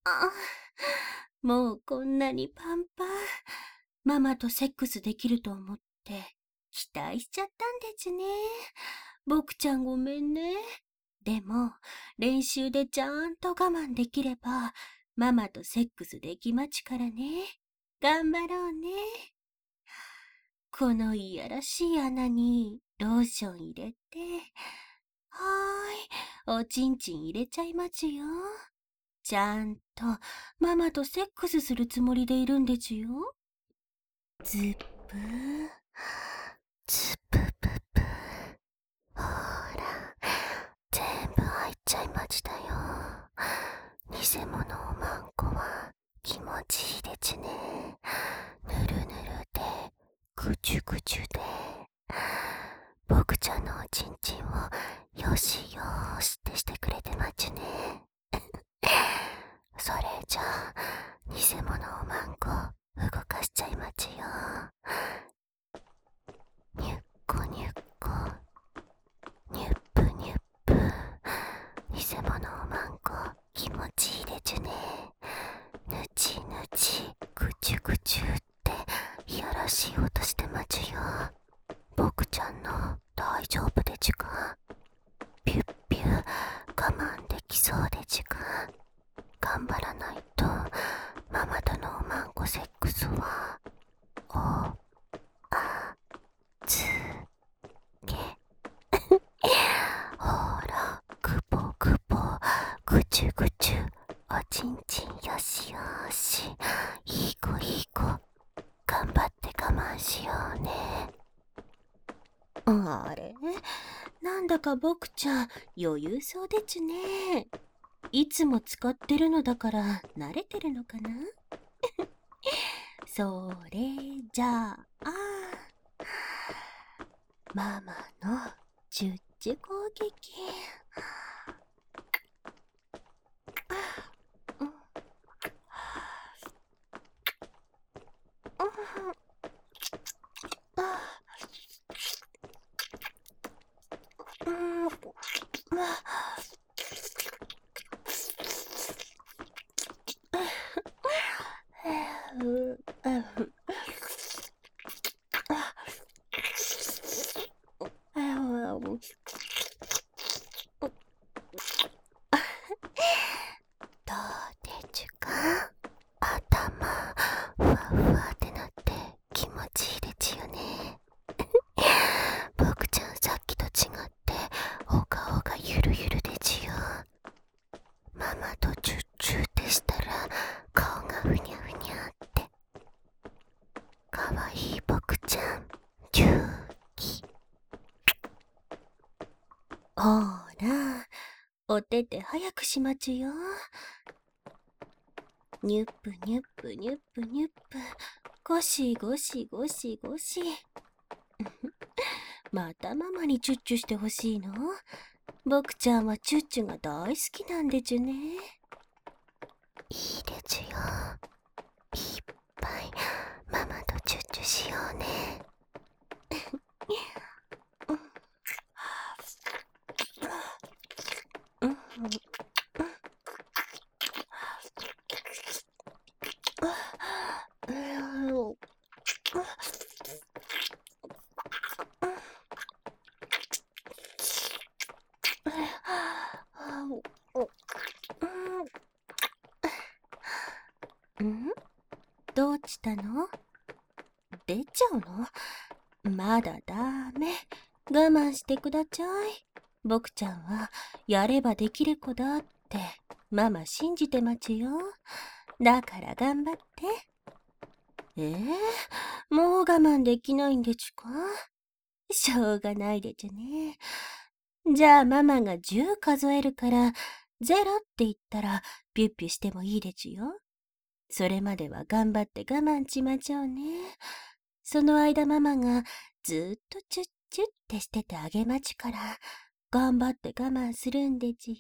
あ、もうこんなにパンパン。ママとセックスできると思って期待しちゃったんでちゅね。僕ちゃんごめんね。でも練習でちゃんと我慢できればママとセックスできまちからね。頑張ろうね。このいやらしい穴にローション入れて、はーい、おちんちん入れちゃいまちよ。ちゃんとママとセックスするつもりでいるんでちゅよ。ズップー、ズプププ。ほーら、全部入っちゃいましたよ。偽物おまんこは気持ちいいでちゅね。ぬるぬるで、ぐちゅぐちゅで。僕ちゃんのおちんちんをよしよーしってしてくれてまちゅね。それじゃあ、偽物おまんこ動かしちゃいまちよ。にゅっこにゅっこ、にゅっぷにゅっぷ。偽物おまんこ気持ちいいでちゅね。ぬちぬち、ぐちゅぐちゅっていやらしい音してまちよ。僕ちゃんの大丈夫でちゅか。ピュッピュ我慢できそうでちゅか。頑張らないとママとのおまんこセックスはおあつけほらぐぽぐぽぐちゅぐちゅおちんちんよしよしいい子いい子頑張って我慢しようね。あれなんだか僕ちゃん余裕そうでちゅね。いつも使ってるのだから慣れてるのかな。それじゃあママのチュッチュ攻撃。どうでちゅか。頭ふわふわってなって気持ちいいでちゅよね。僕ちゃんさっきと違ってお顔がゆるゆるでちゅよ。ママとチュッチュってしたら顔がふにゃふにゃって。かわいい僕ちゃんチューキ。ほらお手手早くしまちゅよ。にゅっぷにゅっぷにゅっぷにゅっぷ、ゴシゴシゴシゴシ。またママにチュッチュしてほしいの？僕ちゃんはチュッチュが大好きなんでちゅね。いいでちゅよ。いっぱいママとチュッチュしようね。ん？どうしたの？出ちゃうの？まだダメ。我慢してくだちゃい。僕ちゃんはやればできる子だってママ信じてまちよ。だから頑張って。もう我慢できないんでちゅか？しょうがないでちゅね。じゃあママが10数えるから0って言ったらピュッピュしてもいいでちゅよ。それまでは頑張って我慢ちまちょうね。その間ママがずっとチュッチュってしててあげまちから頑張って我慢するんでち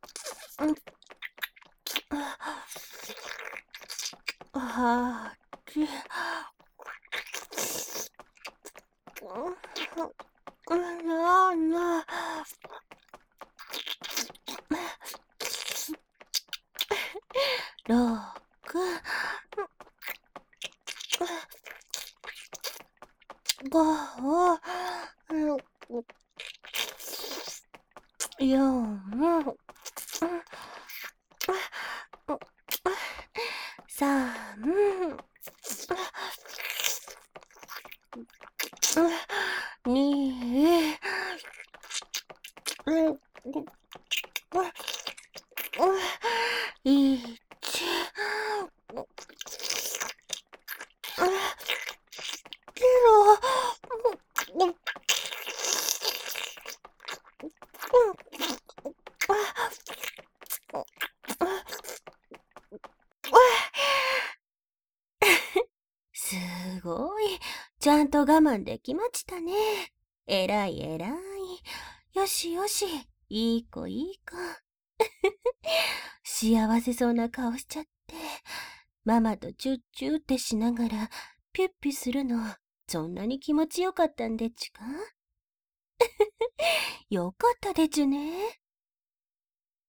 よ。10、9、8、 6、5、4、3、2、1、0。すごい。ちゃんと我慢できましたね。えらいえらい。よしよし。いい子いい子。幸せそうな顔しちゃって。ママとチュッチューってしながらピュッピュするの、そんなに気持ちよかったんでちゅか？よかったでちゅね。